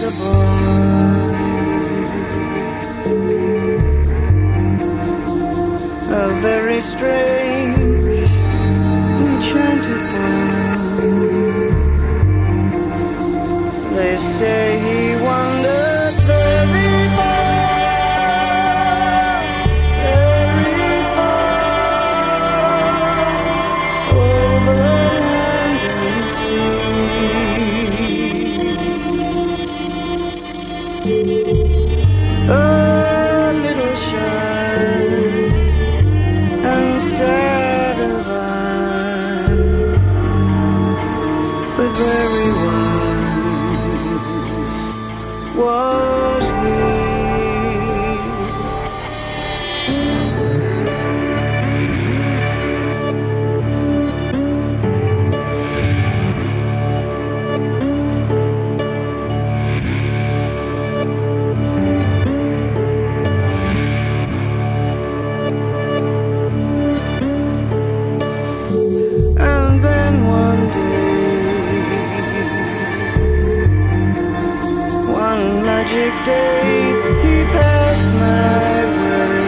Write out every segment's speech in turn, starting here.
a boy, a very strange, enchanted boy. They say he wandered very far, very far, over land and sea. A little shy and sad of eye, but very wise was he. And then one day, one magic day, he passed my way.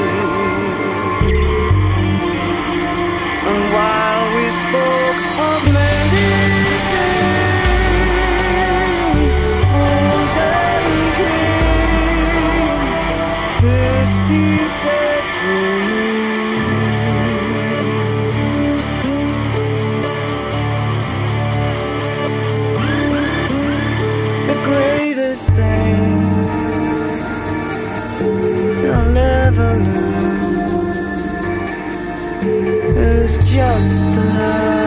And while we spoke of many things, fools and kings, this he said to me: the greatest thing you'll ever learn is just to love.